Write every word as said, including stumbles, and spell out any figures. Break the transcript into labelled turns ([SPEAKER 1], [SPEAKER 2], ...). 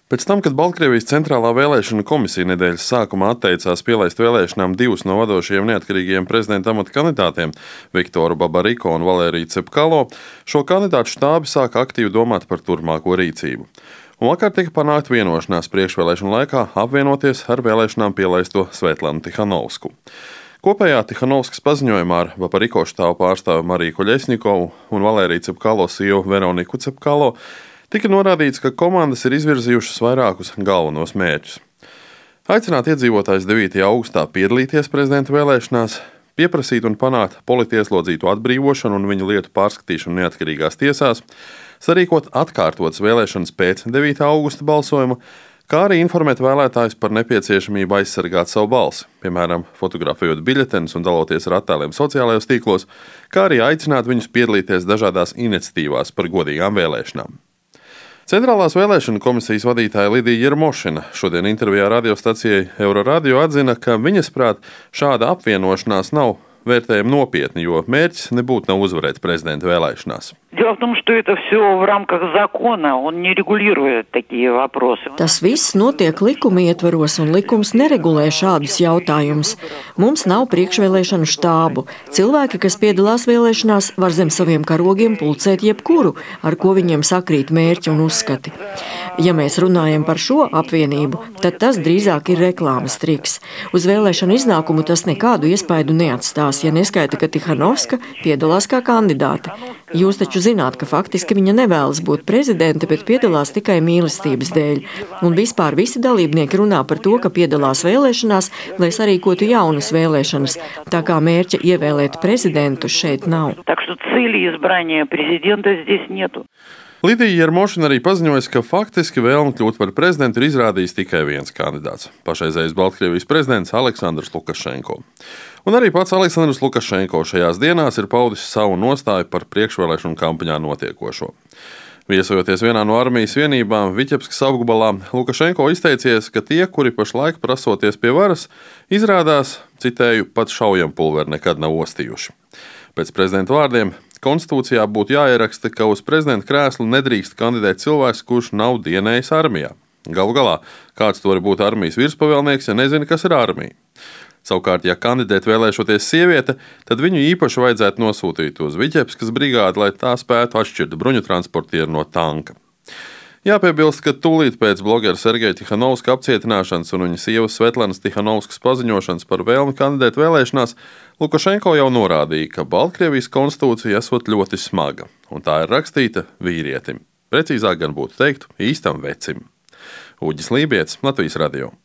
[SPEAKER 1] Pēc tam, kad Baltkrievijas Centrālā vēlēšana komisija nedēļas sākumā atteicās pielaist vēlēšanām divus no vadošajiem neatkarīgajiem prezidenta amata kandidātiem - Viktoru Babariko un Valēriju Cepkalo, šo kandidātu štābi sāka aktīvi domāt par turpmāko rīcību. Un vakar tika panākta vienošanās priekšvēlēšanu laikā apvienoties ar vēlēšanām pielaisto Svetlanu Tihanovsku. Kopējā Tihanovskas paziņojumā ar Babariko štābu pārstāvi Mariju Koļesņikovu un Valēriju Cepkalo sievu Veroniku Cepkalo tika norādīts, ka komandas ir izvirzījušas vairākus galvenos mērķus. Aicināt iedzīvotājus devītajā augustā piedalīties prezidenta vēlēšanās, pieprasīt un panākt politieslodzīto atbrīvošanu un viņu lietu pārskatīšanu neatkarīgās tiesās, sarīkot atkārtotas vēlēšanas pēc devītā augusta balsojuma, kā arī informēt vēlētājus par nepieciešamību aizsargāt savu balsi, piemēram, fotografējot biļetenus un daloties ar attēliem sociālajos tīklos, kā arī aicināt viņus piedalīties dažādās iniciatīvās par godīgām vēlēšanām. Centrālās vēlēšana komisijas vadītāja Lidija Jermošina šodien intervijā radiostacijai Euroradio atzina, ka viņas prāt šāda apvienošanās nav vērtējama nopietni, jo mērķis nebūtu nav uzvarēt prezidenta vēlēšanās.
[SPEAKER 2] Дело в том, что это все в рамках закона, он не регулирует такие вопросы.
[SPEAKER 3] Tas viss notiek likuma ietvaros, un likums neregulē šādus jautājumus. Mums nav priekšvēlēšanu štābu. Cilvēki, kas piedalās vēlēšanās, var zem saviem karogiem pulcēt jebkuru, ar ko viņiem sakrīt mērķi un uzskati. Ja mēs runājam par šo apvienību, tad tas drīzāk ir reklāmas triks. Uz vēlēšanu iznākumu tas nekādu iespaidu neatstās, ja neskaita, ka Tihanovska piedalās kā kandidāte. Jūs taču zināt, ka faktiski viņa nevēlas būt prezidente, bet piedalās tikai mīlestības dēļ. Un vispār visi dalībnieki runā par to, ka piedalās vēlēšanās, lai sarīkotu jaunas vēlēšanas. Tā kā mērķa ievēlēt prezidentu šeit nav.
[SPEAKER 2] Так что цели избрания президента здесь нету.
[SPEAKER 1] Lidija Jermošina arī paziņoja, ka faktiski vēlmi kļūt par prezidentu ir izrādījis tikai viens kandidāts - pašreizējais Baltkrievijas prezidents Aleksandrs Lukašenko. Un arī pats Aleksandrs Lukašenko šajās dienās ir paudis savu nostāju par priekšvēlēšanu kampaņā notiekošo. Viesojoties vienā no armijas vienībām Viķebskas apgabalā, Lukašenko izteicies, ka tie, kuri pašlaik prasoties pie varas, izrādās, citēju, pat šaujampulveri nekad nav ostījuši. Pēc prezidenta vārdiem konstitūcijā būtu jāieraksta, ka uz prezidenta krēslu nedrīkst kandidēt cilvēks, kurš nav dienējis armijā. Galu galā, kāds to var būt armijas virspavēlnieks, ja nezina, kas ir armija. Savukārt, ja kandidēt vēlēšoties sieviete, tad viņu īpaši vajadzētu nosūtīt uz Viķebskas brigādi, lai tā spētu atšķirt bruņu transportieru no tanka. Jāpiebilst, ka tūlīt pēc blogera Sergeja Tihanovska apcietināšanas un viņa sievas Svetlanas Tihanovskas paziņošanas par vēlmi kandidēt vēlēšanās, Lukašenko jau norādīja, ka Baltkrievijas konstitūcija esot ļoti smaga, un tā ir rakstīta vīrietim. Precīzāk gan būtu teikt īstam vecim. Uģis Lībietis, Latvijas radio.